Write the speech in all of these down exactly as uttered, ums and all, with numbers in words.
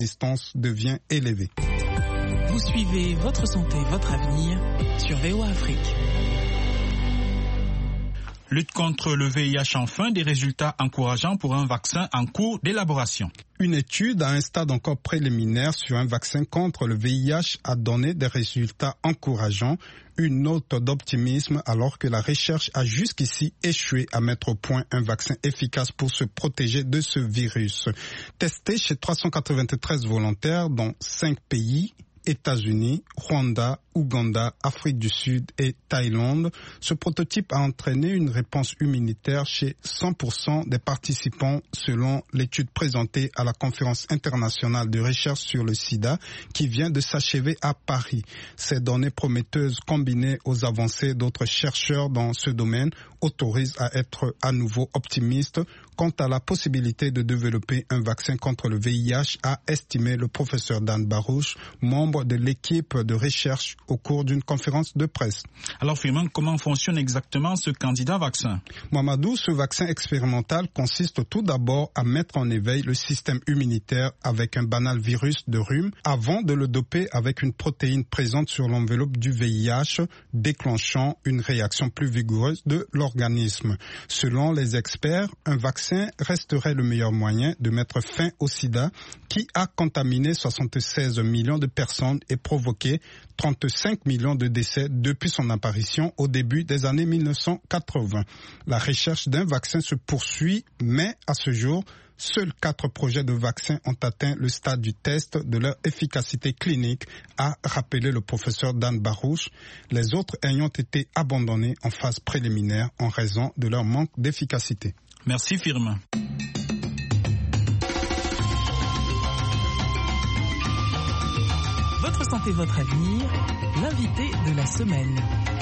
résistance devient élevée. Vous suivez Votre santé, votre avenir sur V O A Afrique. Lutte contre le V I H enfin, des résultats encourageants pour un vaccin en cours d'élaboration. Une étude à un stade encore préliminaire sur un vaccin contre le V I H a donné des résultats encourageants, une note d'optimisme alors que la recherche a jusqu'ici échoué à mettre au point un vaccin efficace pour se protéger de ce virus. Testé chez trois cent quatre-vingt-treize volontaires dans cinq pays, États-Unis, Rwanda, Ouganda, Afrique du Sud et Thaïlande, ce prototype a entraîné une réponse immunitaire chez cent pour cent des participants selon l'étude présentée à la conférence internationale de recherche sur le sida qui vient de s'achever à Paris. Ces données prometteuses combinées aux avancées d'autres chercheurs dans ce domaine autorisent à être à nouveau optimistes quant à la possibilité de développer un vaccin contre le V I H, a estimé le professeur Dan Barouche, membre de l'équipe de recherche au cours d'une conférence de presse. Alors Firmin, comment fonctionne exactement ce candidat vaccin? Mamadou, ce vaccin expérimental consiste tout d'abord à mettre en éveil le système immunitaire avec un banal virus de rhume avant de le doper avec une protéine présente sur l'enveloppe du V I H, déclenchant une réaction plus vigoureuse de l'organisme. Selon les experts, un vaccin resterait le meilleur moyen de mettre fin au sida qui a contaminé soixante-seize millions de personnes et provoqué trente-cinq millions de décès depuis son apparition au début des années mille neuf cent quatre-vingts. La recherche d'un vaccin se poursuit, mais à ce jour, seuls quatre projets de vaccins ont atteint le stade du test de leur efficacité clinique, a rappelé le professeur Dan Barouche, les autres ayant été abandonnés en phase préliminaire en raison de leur manque d'efficacité. Merci Firmin. Votre santé, votre avenir, l'invité de la semaine.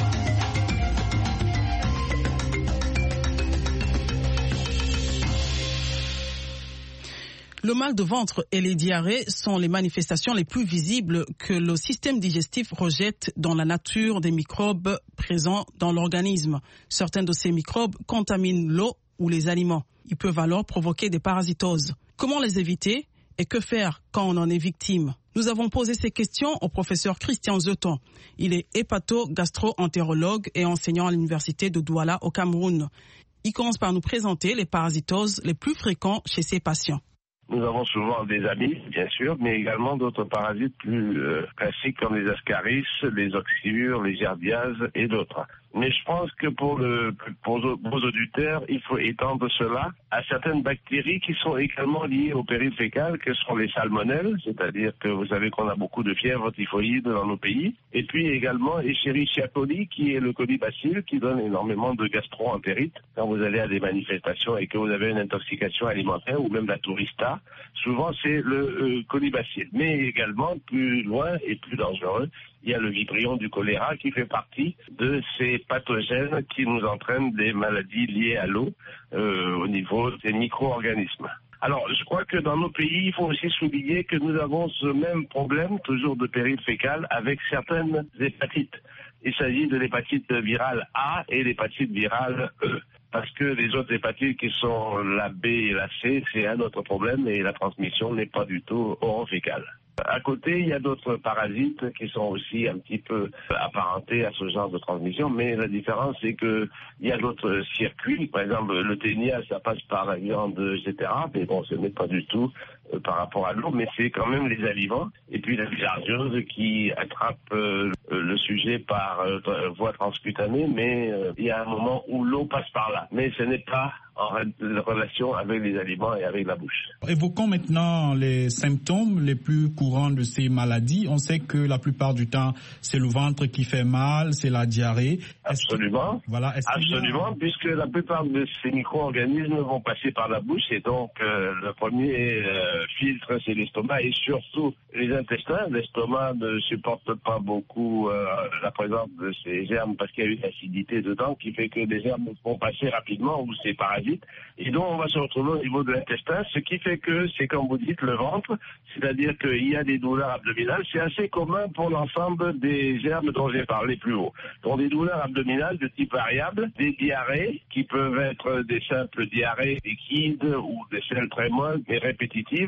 Le mal de ventre et les diarrhées sont les manifestations les plus visibles que le système digestif rejette dans la nature des microbes présents dans l'organisme. Certains de ces microbes contaminent l'eau ou les aliments. Ils peuvent alors provoquer des parasitoses. Comment les éviter et que faire quand on en est victime? Nous avons posé ces questions au professeur Christian Zeton. Il est hépato-gastro-entérologue et enseignant à l'université de Douala au Cameroun. Il commence par nous présenter les parasitoses les plus fréquents chez ses patients. Nous avons souvent des amis, bien sûr, mais également d'autres parasites plus euh, classiques comme les ascaris, les oxyures, les giardiases et d'autres. Mais je pense que pour, le, pour vos auditeurs, il faut étendre cela à certaines bactéries qui sont également liées au péril fécal, que sont les salmonelles, c'est-à-dire que vous savez qu'on a beaucoup de fièvre typhoïde dans nos pays, et puis également Escherichia coli, qui est le colibacille, qui donne énormément de gastro-entérite. Quand vous allez à des manifestations et que vous avez une intoxication alimentaire, ou même la tourista, souvent c'est le euh, colibacille. Mais également, plus loin et plus dangereux, il y a le vibrion du choléra qui fait partie de ces pathogènes qui nous entraînent des maladies liées à l'eau euh, au niveau des micro-organismes. Alors, je crois que dans nos pays, il faut aussi souligner que nous avons ce même problème, toujours de péril fécal, avec certaines hépatites. Il s'agit de l'hépatite virale A et l'hépatite virale E. Parce que les autres hépatites qui sont la B et la C, c'est un autre problème et la transmission n'est pas du tout orophécale. À côté, il y a d'autres parasites qui sont aussi un petit peu apparentés à ce genre de transmission, mais la différence, c'est que il y a d'autres circuits. Par exemple, le ténia, ça passe par la viande, et cetera. Mais bon, ce n'est pas du tout euh, par rapport à l'eau, mais c'est quand même les aliments. Et puis la bilharziose qui attrape euh, le sujet par euh, voie transcutanée, mais euh, il y a un moment où l'eau passe par là. Mais ce n'est pas en relation avec les aliments et avec la bouche. Évoquons maintenant les symptômes les plus courants de ces maladies. On sait que la plupart du temps, c'est le ventre qui fait mal, c'est la diarrhée. Absolument. Que, voilà, Absolument, a... puisque la plupart de ces micro-organismes vont passer par la bouche et donc euh, le premier euh, filtre, c'est l'estomac et surtout les intestins. L'estomac ne supporte pas beaucoup euh, la présence de ces germes parce qu'il y a une acidité dedans qui fait que des germes vont passer rapidement ou ces parasites. Et donc, on va se retrouver au niveau de l'intestin, ce qui fait que c'est, comme vous dites, le ventre, c'est-à-dire qu'il y a des douleurs abdominales. C'est assez commun pour l'ensemble des germes dont j'ai parlé plus haut. Donc, des douleurs abdominales de type variable, des diarrhées qui peuvent être des simples diarrhées liquides ou des selles très molles mais répétitives,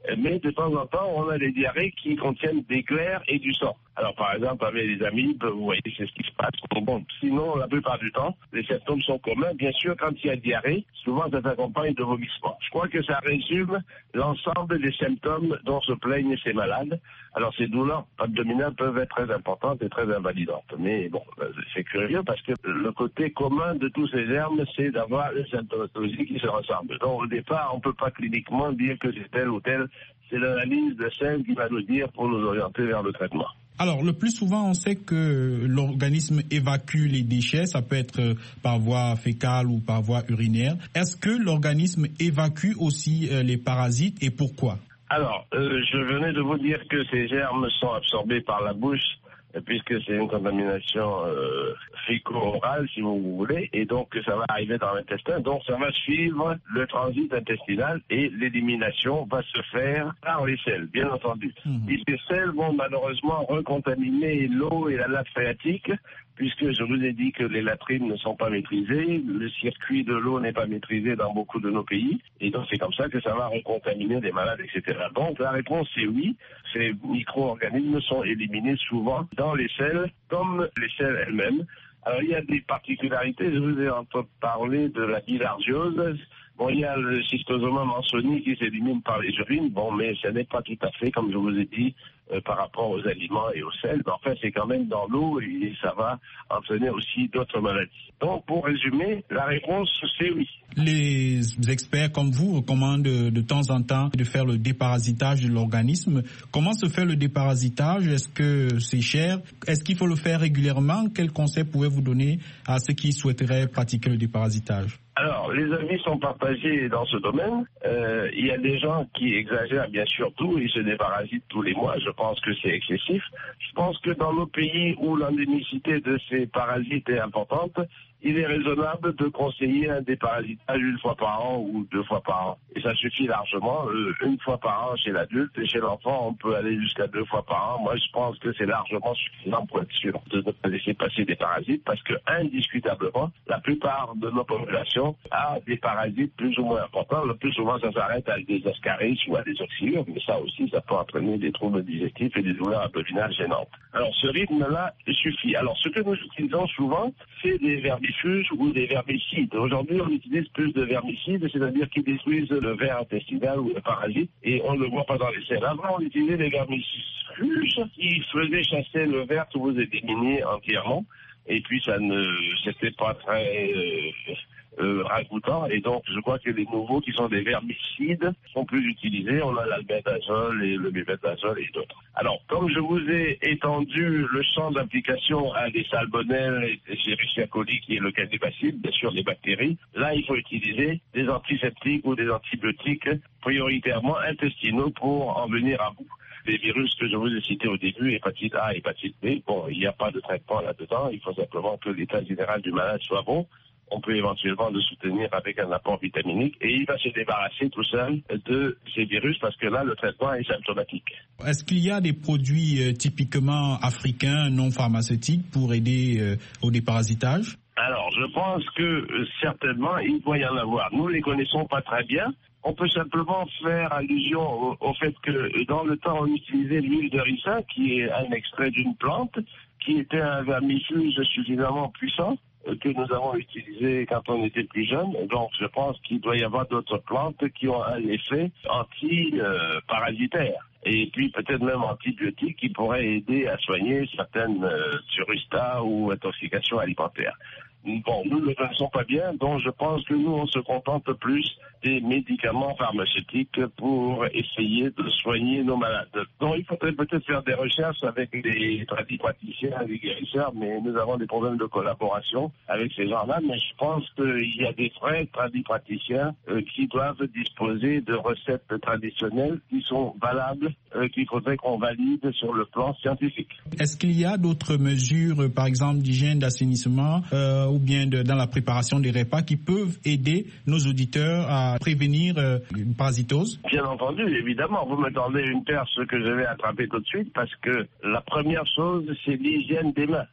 mais de temps en temps, on a des diarrhées qui contiennent des glaires et du sang. Alors, par exemple, avec les amibes, vous voyez, c'est ce qui se passe. Bon, sinon, la plupart du temps, les symptômes sont communs. Bien sûr, quand il y a diarrhée, souvent, ça s'accompagne de vomissements. Je crois que ça résume l'ensemble des symptômes dont se plaignent ces malades. Alors, ces douleurs abdominales peuvent être très importantes et très invalidantes. Mais bon, c'est curieux parce que le côté commun de tous ces germes, c'est d'avoir une symptomatologie qui se ressemble. Donc, au départ, on ne peut pas cliniquement dire que c'est tel ou tel. C'est l'analyse de celle qui va nous dire pour nous orienter vers le traitement. Alors, le plus souvent, on sait que l'organisme évacue les déchets, ça peut être par voie fécale ou par voie urinaire. Est-ce que l'organisme évacue aussi les parasites et pourquoi? Alors, euh, je venais de vous dire que ces germes sont absorbés par la bouche, puisque c'est une contamination euh, féco-orale, si vous voulez, et donc ça va arriver dans l'intestin, donc ça va suivre le transit intestinal et l'élimination va se faire par les selles, bien entendu. Mmh. Et ces selles vont malheureusement recontaminer l'eau et la nappe phréatique, puisque je vous ai dit que les latrines ne sont pas maîtrisées, le circuit de l'eau n'est pas maîtrisé dans beaucoup de nos pays, et donc c'est comme ça que ça va recontaminer des malades, et cetera. Donc la réponse c'est oui, ces micro-organismes sont éliminés souvent dans les selles, comme les selles elles-mêmes. Alors il y a des particularités, je vous ai entendu parler de la bilharziose. Bon, il y a le schistosoma mansoni qui s'élimine par les urines, bon, mais ce n'est pas tout à fait, comme je vous ai dit, euh, par rapport aux aliments et aux sels. Mais enfin, c'est quand même dans l'eau et ça va entraîner aussi d'autres maladies. Donc, pour résumer, la réponse, c'est oui. Les experts comme vous recommandent de, de temps en temps de faire le déparasitage de l'organisme. Comment se fait le déparasitage? Est-ce que c'est cher? Est-ce qu'il faut le faire régulièrement? Quels conseils pouvez-vous donner à ceux qui souhaiteraient pratiquer le déparasitage? Alors, les avis sont partagés dans ce domaine. Euh, il y a des gens qui exagèrent bien sûr tout, ils se déparasitent tous les mois. Je pense que c'est excessif. Je pense que dans nos pays où l'endémicité de ces parasites est importante, il est raisonnable de conseiller un déparasitage une fois par an ou deux fois par an. Et ça suffit largement. Euh, une fois par an chez l'adulte et chez l'enfant, on peut aller jusqu'à deux fois par an. Moi, je pense que c'est largement suffisant pour être sûr de ne pas laisser passer des parasites parce que, indiscutablement, la plupart de nos populations a des parasites plus ou moins importants. Le plus souvent, ça s'arrête à des ascaris ou à des oxyures, mais ça aussi, ça peut entraîner des troubles digestifs et des douleurs abdominales gênantes. Alors, ce rythme-là suffit. Alors, ce que nous utilisons souvent, c'est des vermifuges ou des vermicides. Aujourd'hui, on utilise plus de vermicides, c'est-à-dire qui détruisent le ver intestinal ou le parasite, et on ne le voit pas dans les selles. Avant, on utilisait des vermifuges qui faisaient chasser le ver que vous éliminez entièrement, et puis ça ne, c'était pas très euh, euh, ragoûtant, et donc je crois que les nouveaux qui sont des vermicides sont plus utilisés. On a l'albendazole et le mébendazole et d'autres. Alors, comme je vous ai étendu le champ d'application à des salmonelles et des Escherichia coli qui est le cas des bacilles, bien sûr des bactéries, là il faut utiliser des antiseptiques ou des antibiotiques prioritairement intestinaux pour en venir à bout. Les virus que je vous ai cités au début, hépatite A, hépatite B, bon, il n'y a pas de traitement là-dedans, il faut simplement que l'état général du malade soit bon. On peut éventuellement le soutenir avec un apport vitaminique et il va se débarrasser tout seul de ces virus parce que là, le traitement est symptomatique. Est-ce qu'il y a des produits euh, typiquement africains, non pharmaceutiques, pour aider euh, au déparasitage? Alors, je pense que euh, certainement, il doit y en avoir. Nous ne les connaissons pas très bien. On peut simplement faire allusion au, au fait que dans le temps, on utilisait l'huile de ricin, qui est un extrait d'une plante, qui était un vermifuge suffisamment puissant que nous avons utilisé quand on était plus jeune. Donc, je pense qu'il doit y avoir d'autres plantes qui ont un effet anti-parasitaire. Et puis, peut-être même antibiotique qui pourrait aider à soigner certaines euh, surustas ou intoxications alimentaires. Bon, nous ne le connaissons pas bien, donc je pense que nous, on se contente plus des médicaments pharmaceutiques pour essayer de soigner nos malades. Donc, il faudrait peut-être faire des recherches avec les tradipraticiens, les guérisseurs, mais nous avons des problèmes de collaboration avec ces gens-là, mais je pense qu'il y a des vrais tradipraticiens euh, qui doivent disposer de recettes traditionnelles qui sont valables, euh, qu'il faudrait qu'on valide sur le plan scientifique. Est-ce qu'il y a d'autres mesures, par exemple, d'hygiène, d'assainissement, euh, ou bien de, dans la préparation des repas qui peuvent aider nos auditeurs à prévenir euh, une parasitose? Bien entendu, évidemment. Vous me tendez une perche que je vais attraper tout de suite parce que la première chose, c'est l'hygiène des mains.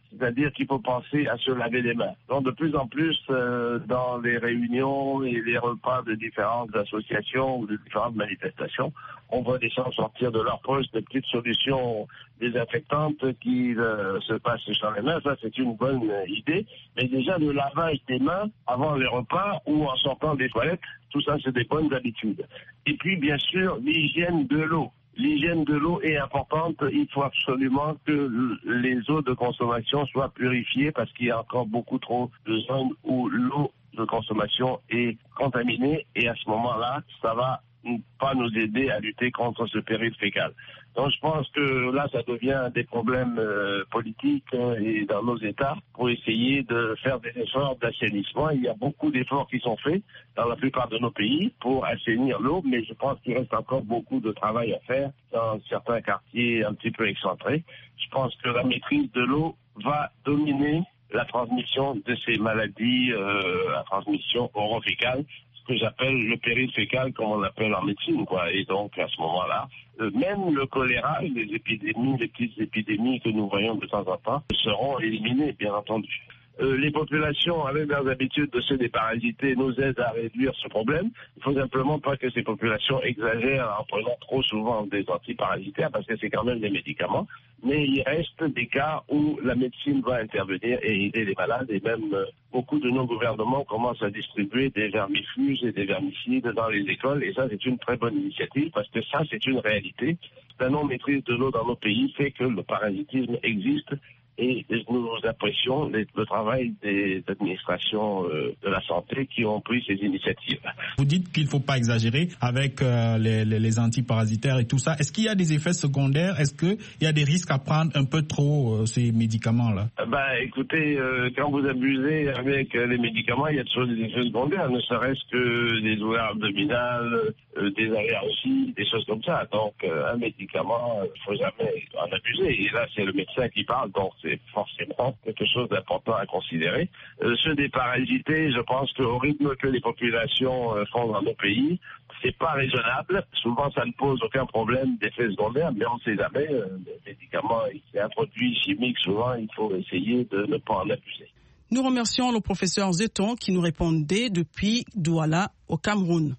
c'est-à-dire qu'il faut penser à se laver les mains. Donc de plus en plus, euh, dans les réunions et les repas de différentes associations ou de différentes manifestations, on voit des gens sortir de leur poche de petites solutions désinfectantes qui euh, se passent sur les mains. Ça, c'est une bonne idée. Mais déjà, le lavage des mains avant les repas ou en sortant des toilettes, tout ça, c'est des bonnes habitudes. Et puis, bien sûr, l'hygiène de l'eau. L'hygiène de l'eau est importante. Il faut absolument que les eaux de consommation soient purifiées parce qu'il y a encore beaucoup trop de zones où l'eau de consommation est contaminée. Et à ce moment-là, ça va pas nous aider à lutter contre ce péril fécal. Donc je pense que là, ça devient des problèmes euh, politiques hein, et dans nos États pour essayer de faire des efforts d'assainissement. Il y a beaucoup d'efforts qui sont faits dans la plupart de nos pays pour assainir l'eau, mais je pense qu'il reste encore beaucoup de travail à faire dans certains quartiers un petit peu excentrés. Je pense que la maîtrise de l'eau va dominer la transmission de ces maladies, euh, la transmission orofécale, que j'appelle le péril fécal, comme on l'appelle en médecine, quoi. Et donc, à ce moment-là, euh, même le choléra, les épidémies, les petites épidémies que nous voyons de temps en temps, seront éliminées, bien entendu. Euh, les populations, avec leurs habitudes de se déparasiter, nous aident à réduire ce problème. Il faut simplement pas que ces populations exagèrent en prenant trop souvent des antiparasitaires, parce que c'est quand même des médicaments. Mais il reste des cas où la médecine va intervenir et aider les malades. Et même euh, beaucoup de nos gouvernements commencent à distribuer des vermifuges et des vermicides dans les écoles. Et ça, c'est une très bonne initiative, parce que ça, c'est une réalité. La non-maîtrise de l'eau dans nos pays fait que le parasitisme existe. Et nous apprécions le travail des administrations euh, de la santé qui ont pris ces initiatives. Vous dites qu'il ne faut pas exagérer avec euh, les, les, les antiparasitaires et tout ça. Est-ce qu'il y a des effets secondaires? Est-ce qu'il y a des risques à prendre un peu trop euh, ces médicaments-là? Ben, écoutez, euh, quand vous abusez avec les médicaments, il y a toujours des effets secondaires, ne serait-ce que des douleurs abdominales, euh, des allergies, des choses comme ça. Donc, euh, un médicament, il ne faut jamais en abuser. Et là, c'est le médecin qui parle, donc c'est forcément quelque chose d'important à considérer. Euh, se déparasiter, je pense qu'au rythme que les populations euh, font dans nos pays, c'est pas raisonnable. Souvent, ça ne pose aucun problème d'effet secondaire, mais on ne sait jamais. Euh, les médicaments, les produits chimiques, souvent, il faut essayer de ne pas en abuser. Nous remercions le professeur Zeton qui nous répondait depuis Douala, au Cameroun.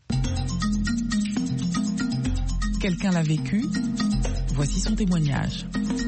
Quelqu'un l'a vécu. Voici son témoignage.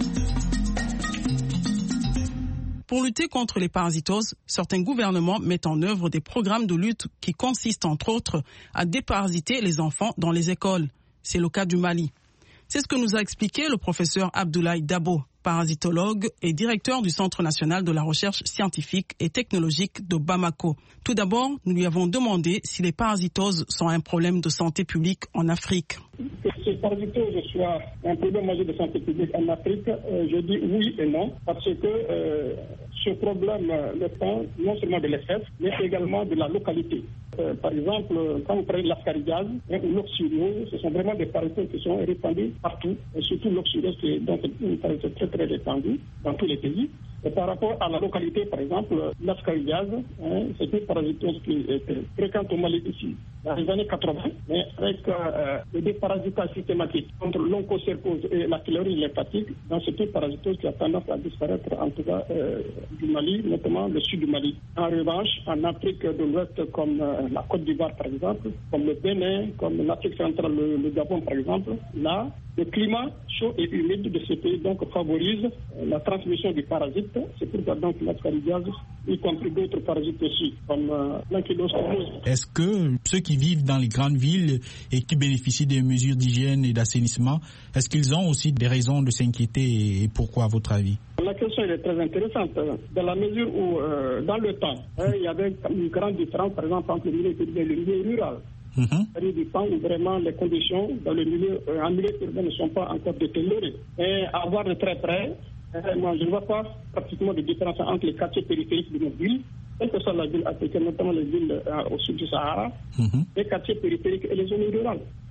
Pour lutter contre les parasitoses, certains gouvernements mettent en œuvre des programmes de lutte qui consistent entre autres à déparasiter les enfants dans les écoles. C'est le cas du Mali. C'est ce que nous a expliqué le professeur Abdoulaye Dabo, parasitologue et directeur du Centre national de la recherche scientifique et technologique de Bamako. Tout d'abord, nous lui avons demandé si les parasitoses sont un problème de santé publique en Afrique. Que ces parasitoses soient un problème majeur de santé publique en Afrique, euh, je dis oui et non, parce que euh, ce problème dépend non seulement de l'espèce, mais également de la localité. Euh, par exemple, quand vous prenez l'ascaridiase hein, ou l'oxyriose, ce sont vraiment des parasites qui sont répandus partout, et surtout l'oxyriose qui est donc une parasite très très répandue dans tous les pays. Et par rapport à la localité, par exemple, l'ascaridiase, hein, c'est une parasitose qui est fréquente au Mali ici dans les années quatre-vingts, mais avec euh, le déparasitage systématique contre l'onchocercose et la filarie lymphatique, dans cette parasitose qui a tendance à disparaître, en tout cas euh, du Mali, notamment le sud du Mali. En revanche, en Afrique de l'Ouest, comme euh, la Côte d'Ivoire, par exemple, comme le Bénin, comme l'Afrique centrale, le, le Gabon, par exemple, là, le climat chaud et humide de ces pays donc favorise euh, la transmission du parasite. C'est pourquoi donc l'ascaridiase, y compris d'autres parasites aussi, comme euh, l'ankylostomose. Est-ce que ceux qui vivent dans les grandes villes et qui bénéficient des mesures d'hygiène et d'assainissement, est-ce qu'ils ont aussi des raisons de s'inquiéter et pourquoi, à votre avis? La question est très intéressante, dans la mesure où, euh, dans le temps, hein, il y avait une grande différence, par exemple, entre le milieu urbain et le milieu rural. Mm-hmm. C'est-à-dire du temps où vraiment les conditions dans le milieu, euh, en milieu urbain ne sont pas encore détériorées. Et à voir de très près, euh, moi je ne vois pas pratiquement de différence entre les quartiers périphériques de nos villes, quelle que soit la ville africaine, notamment les villes euh, au sud du Sahara, mm-hmm. les quartiers périphériques et les zones rurales.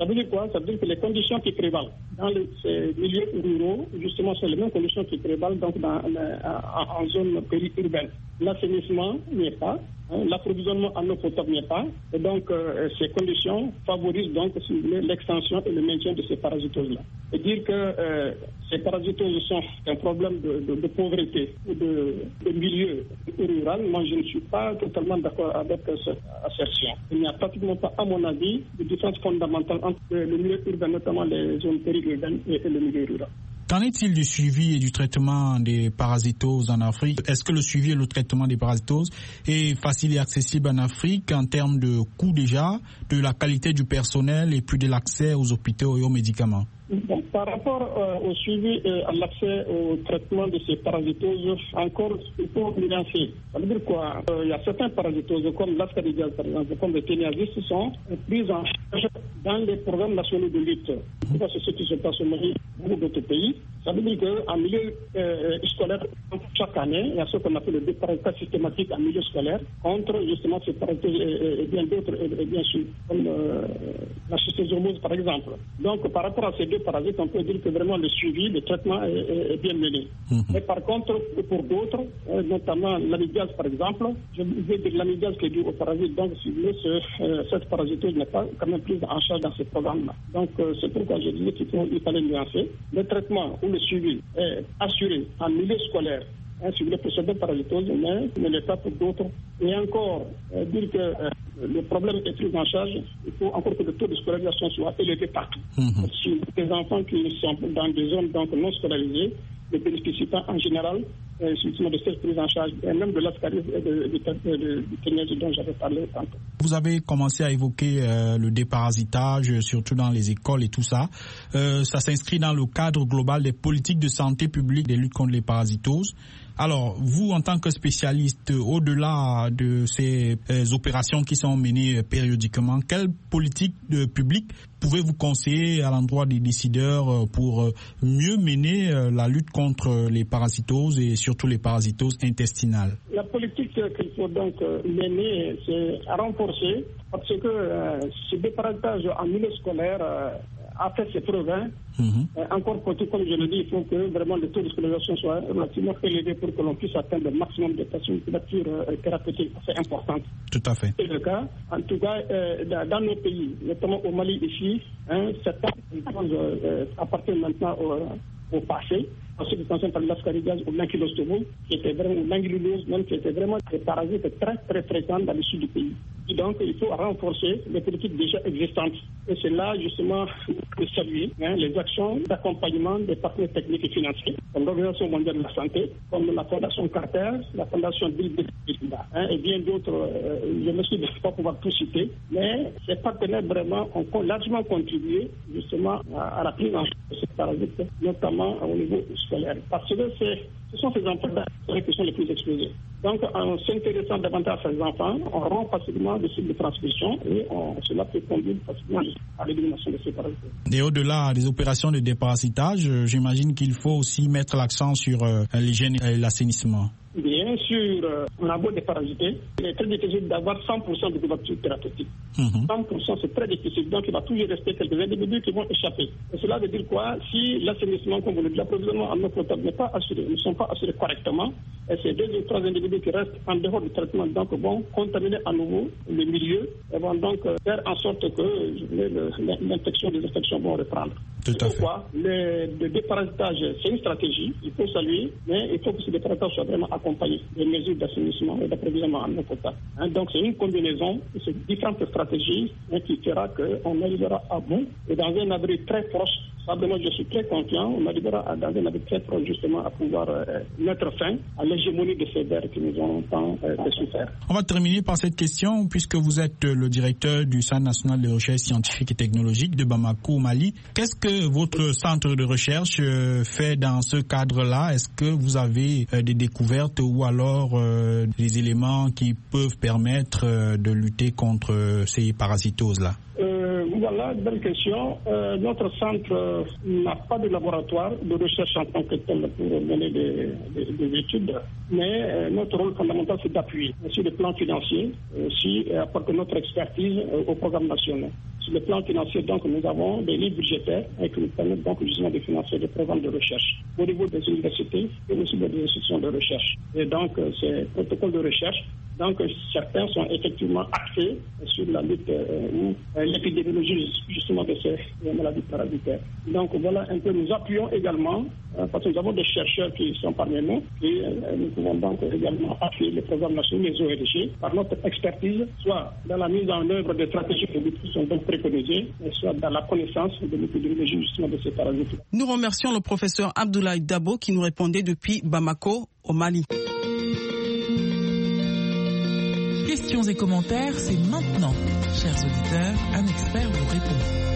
Ça veut dire quoi? Ça veut dire que les conditions qui prévalent dans les, ces milieux ruraux, justement, sont les mêmes conditions qui prévalent donc dans, en, en zone périurbaine. L'assainissement n'y est pas, hein, l'approvisionnement en eau potable n'y est pas, et donc euh, ces conditions favorisent donc, si vous voulez, l'extension et le maintien de ces parasitoses-là. Et dire que euh, ces parasitoses sont un problème de, de, de pauvreté ou de, de milieu rural, moi je ne suis pas totalement d'accord avec cette assertion. Il n'y a pratiquement pas, à mon avis, de différence fondamentale entre le milieu urbain, notamment les zones périurbaines, et, et le milieu rural. Qu'en est-il du suivi et du traitement des parasitoses en Afrique? Est-ce que le suivi et le traitement des parasitoses est facile et accessible en Afrique en termes de coûts déjà, de la qualité du personnel et puis de l'accès aux hôpitaux et aux médicaments? Bon, par rapport euh, au suivi et à l'accès au traitement de ces parasitoses, encore, il faut nuancer. Ça veut dire quoi? Il euh, y a certains parasitoses, comme l'ascaridiase par exemple, comme les téniasis, qui sont prises en charge dans les programmes nationaux de lutte. C'est ce qui se passe au Mali ou dans d'autres pays. Ça veut dire qu'en milieu euh, scolaire, chaque année, il y a ce qu'on appelle le déparasitage systématique en milieu scolaire contre justement ces parasitoses et, et bien d'autres, et, et bien sûr, comme euh, la schistosomose par exemple. Donc, par rapport à ces deux parasites, on peut dire que vraiment le suivi, le traitement est, est, est bien mené. Mmh. Mais par contre, pour d'autres, euh, notamment l'amibiase par exemple, je vais dire l'amibiase qui est due au parasite, donc si vous voulez, ce, euh, cette parasitose n'est pas quand même prise en charge dans ce programme-là. Donc euh, c'est pourquoi je disais qu'il faut, il fallait nuancer. Le traitement ou le suivi est assuré en milieu scolaire, hein, si vous voulez, pour cette parasitose, mais ne l'est pas pour d'autres. Et encore, euh, dire que euh, le problème est pris en charge, il faut encore que le taux de scolarisation soit élevé partout. Mmh. Si les enfants qui sont dans des zones donc non scolarisées ne bénéficient pas en général euh, de cette prise en charge, et même de l'ascaris et du téniasis dont j'avais parlé tantôt. Vous avez commencé à évoquer euh, le déparasitage, surtout dans les écoles et tout ça. Euh, ça s'inscrit dans le cadre global des politiques de santé publique des luttes contre les parasitoses. Alors, vous, en tant que spécialiste, au-delà de ces euh, opérations qui sont menées périodiquement, quelle politique euh, publique pouvez-vous conseiller à l'endroit des décideurs euh, pour euh, mieux mener euh, la lutte contre les parasitoses et surtout les parasitoses intestinales? La politique qu'il faut donc euh, mener, c'est à renforcer, parce que euh, ce déparasitage en milieu scolaire euh, a fait ses preuves. Hein. Mm-hmm. Euh, encore comme je le dis, il faut que vraiment le taux de scolarisation soit relativement élevé pour que l'on puisse atteindre le maximum de patients de nature euh, thérapeutique. C'est important. Tout à fait. C'est le cas. En tout cas, euh, dans, dans nos pays, notamment au Mali ici, hein, certaines choses euh, appartiennent maintenant au, au passé. En ce qui concerne par l'ascaridiase ou l'ankylostomose, qui était vraiment, ou l'anguilose, même qui était vraiment des parasites très très fréquents dans le sud du pays. Et donc, il faut renforcer les politiques déjà existantes. Et c'est là, justement, de saluer hein, les actions d'accompagnement des partenaires techniques et financiers, comme l'Organisation mondiale de la santé, comme la Fondation Carter, la Fondation Bill Gates, hein, et bien d'autres. Euh, je me suis de ne pas pouvoir tout citer, mais ces partenaires vraiment ont largement contribué, justement, à, à la prise en charge de ces parasites, notamment au niveau scolaire. Parce que c'est, ce sont ces enfants qui sont les plus exposés. Donc, en s'intéressant davantage à ces enfants, on rend facilement le cycle de transmission et on, cela peut conduire facilement à l'élimination de ces parasites. Et au-delà des opérations de déparasitage, j'imagine qu'il faut aussi mettre l'accent sur euh, l'hygiène et l'assainissement. Bien sûr, euh, on a beau déparasiter, il est très difficile d'avoir cent pour cent de couverture thérapeutique. Mmh. cent pour cent c'est très difficile, donc il va toujours rester quelques individus qui vont échapper. Et cela veut dire quoi? Si l'assainissement, comme vous le dites, l'approvisionnement en eau potable n'est pas assuré, ne sont pas assurés correctement, et ces deux ou trois individus qui restent en dehors du traitement donc vont contaminer à nouveau le milieu et vont donc faire en sorte que l'infection des infections vont reprendre. Tout à fait. Pourquoi le, le déparasitage, c'est une stratégie, il faut saluer, mais il faut que ce déparasitage soit vraiment accompagné des mesures d'assainissement et d'approvisionnement en eau potable. Hein, donc c'est une combinaison de ces différentes stratégies hein, qui fera qu'on arrivera à bout et dans un abri très proche. Simplement, je suis très confiant, on arrivera dans un abri très proche justement à pouvoir euh, mettre fin à l'hégémonie de ces vers qui nous ont tant euh, souffert. On va terminer par cette question, puisque vous êtes le directeur du Centre national de recherche scientifique et technologique de Bamako au Mali. Qu'est-ce que votre centre de recherche euh, fait dans ce cadre-là? Est-ce que vous avez euh, des découvertes ou alors euh, des éléments qui peuvent permettre euh, de lutter contre euh, ces parasitoses-là? Euh, voilà, belle question. Euh, notre centre euh, n'a pas de laboratoire de recherche en tant que tel pour mener des, des, des études, mais euh, notre rôle fondamental c'est d'appuyer sur le plan financier, aussi apporter notre expertise euh, au programme national. Sur le plan financier, donc, nous avons des livres budgétaires qui nous permettent donc justement de financer des programmes de recherche au niveau des universités et aussi des institutions de recherche. Et donc, ces protocoles de recherche, donc certains sont effectivement axés sur la lutte euh, ou euh, l'épidémiologie justement de ces maladies parasitaires. Donc voilà un peu, nous appuyons également, euh, parce que nous avons des chercheurs qui sont parmi nous, et euh, nous pouvons donc également appuyer les programmes nationaux, les O R G, par notre expertise, soit dans la mise en œuvre des stratégies de lutte qui sont donc préconisées, soit dans la connaissance de l'épidémiologie justement de ces parasites. Nous remercions le professeur Abdoulaye Dabo qui nous répondait depuis Bamako, au Mali. Questions et commentaires, c'est maintenant. Chers auditeurs, un expert vous répond.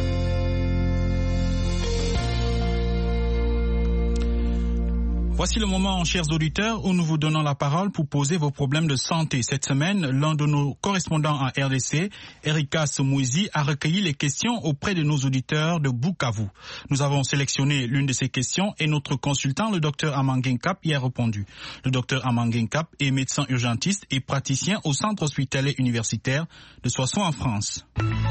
Voici le moment, chers auditeurs, où nous vous donnons la parole pour poser vos problèmes de santé. Cette semaine, l'un de nos correspondants à R D C, Erika Semouizi, a recueilli les questions auprès de nos auditeurs de Bukavu. Nous avons sélectionné l'une de ces questions et notre consultant, le docteur Amanguin Cap, y a répondu. Le docteur Amanguin Cap est médecin urgentiste et praticien au centre hospitalier universitaire de Soissons en France.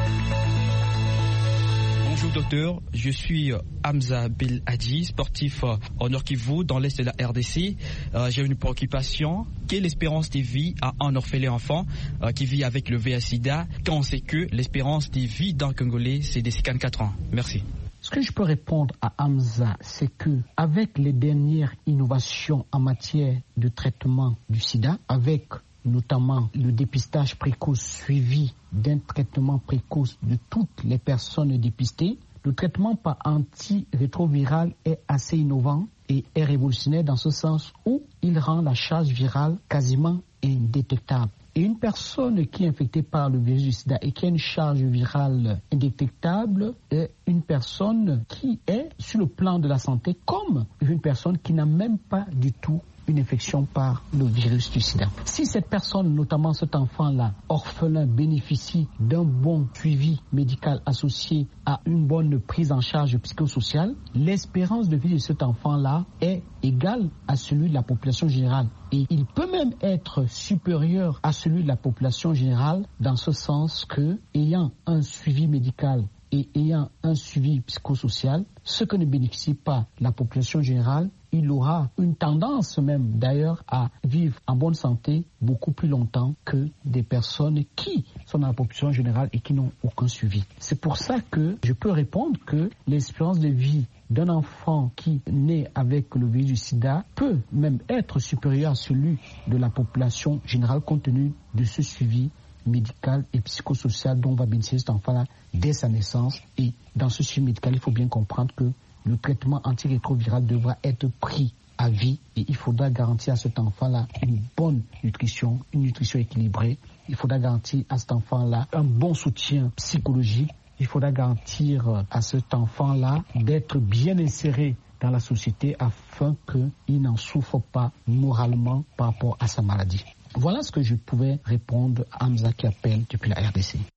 Bonjour docteur, je suis Hamza Bel Hadji, sportif au Nord Kivu dans l'est de la R D C. Euh, j'ai une préoccupation. Quelle est l'espérance de vie à un orphelin enfant euh, qui vit avec le V I H sida quand on sait que l'espérance de vie d'un Congolais c'est de cinquante-quatre ans? Merci. Ce que je peux répondre à Hamza, c'est que avec les dernières innovations en matière de traitement du sida, avec notamment le dépistage précoce suivi d'un traitement précoce de toutes les personnes dépistées, le traitement par antirétroviral est assez innovant et est révolutionnaire dans ce sens où il rend la charge virale quasiment indétectable. Et une personne qui est infectée par le virus du sida et qui a une charge virale indétectable est une personne qui est sur le plan de la santé comme une personne qui n'a même pas du tout une infection par le virus du sida. Si cette personne, notamment cet enfant-là, orphelin, bénéficie d'un bon suivi médical associé à une bonne prise en charge psychosociale, l'espérance de vie de cet enfant-là est égale à celui de la population générale. Et il peut même être supérieur à celui de la population générale dans ce sens que, ayant un suivi médical et ayant un suivi psychosocial, ce que ne bénéficie pas la population générale, il aura une tendance même d'ailleurs à vivre en bonne santé beaucoup plus longtemps que des personnes qui sont dans la population générale et qui n'ont aucun suivi. C'est pour ça que je peux répondre que l'espérance de vie d'un enfant qui naît avec le virus du sida peut même être supérieur à celui de la population générale compte tenu de ce suivi médical et psychosocial dont va bénéficier cet enfant-là dès sa naissance. Et dans ce suivi médical, il faut bien comprendre que le traitement antirétroviral devra être pris à vie et il faudra garantir à cet enfant-là une bonne nutrition, une nutrition équilibrée. Il faudra garantir à cet enfant-là un bon soutien psychologique. Il faudra garantir à cet enfant-là d'être bien inséré dans la société afin qu'il n'en souffre pas moralement par rapport à sa maladie. Voilà ce que je pouvais répondre à Hamza qui appelle depuis la R D C.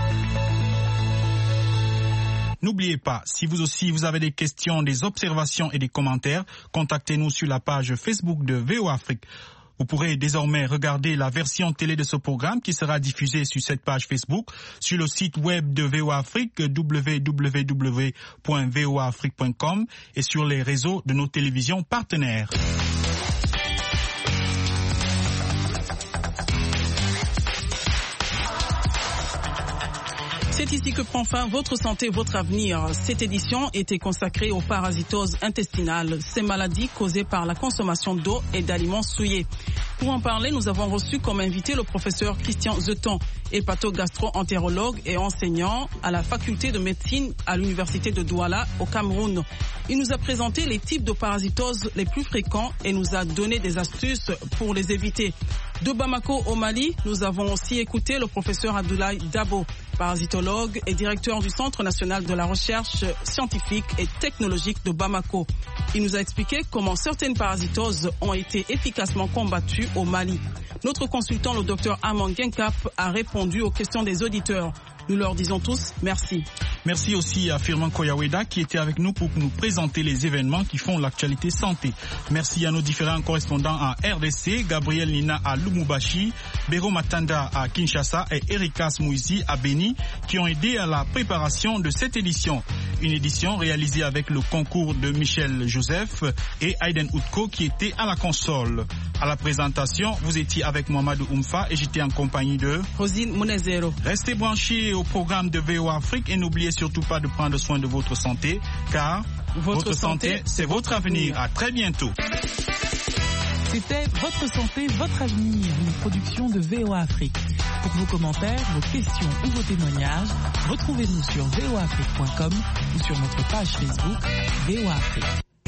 N'oubliez pas, si vous aussi vous avez des questions, des observations et des commentaires, contactez-nous sur la page Facebook de V O A Afrique. Vous pourrez désormais regarder la version télé de ce programme qui sera diffusée sur cette page Facebook, sur le site web de V O A Afrique, w w w point v o a afrique point com et sur les réseaux de nos télévisions partenaires. C'est ici que prend fin Votre santé, votre avenir. Cette édition était consacrée aux parasitoses intestinales, ces maladies causées par la consommation d'eau et d'aliments souillés. Pour en parler, nous avons reçu comme invité le professeur Christian Zeton, hépatogastro-entérologue et enseignant à la faculté de médecine à l'université de Douala au Cameroun. Il nous a présenté les types de parasitoses les plus fréquents et nous a donné des astuces pour les éviter. De Bamako au Mali, nous avons aussi écouté le professeur Abdoulaye Dabo, parasitologue et directeur du Centre national de la recherche scientifique et technologique de Bamako. Il nous a expliqué comment certaines parasitoses ont été efficacement combattues au Mali. Notre consultant, le docteur Amanguin Cap, a répondu aux questions des auditeurs. Nous leur disons tous merci. Merci aussi à Firmin Koyaweda qui était avec nous pour nous présenter les événements qui font l'actualité santé. Merci à nos différents correspondants à R D C, Gabriel Nina à Lumumbashi, Bero Matanda à Kinshasa et Erika Smouizi à Beni qui ont aidé à la préparation de cette édition. Une édition réalisée avec le concours de Michel Joseph et Aiden Outko qui était à la console. À la présentation, vous étiez avec Mohamedou Oumfa et j'étais en compagnie de Rosine Mounezero. Restez branchés au programme de V O A Afrique et n'oubliez surtout pas de prendre soin de votre santé car votre, votre santé, santé c'est votre avenir. À très bientôt. C'était Votre santé, votre avenir, une production de V O A Afrique. Pour vos commentaires, vos questions ou vos témoignages, retrouvez-nous sur v o afrique point com ou sur notre page Facebook V O A Afrique.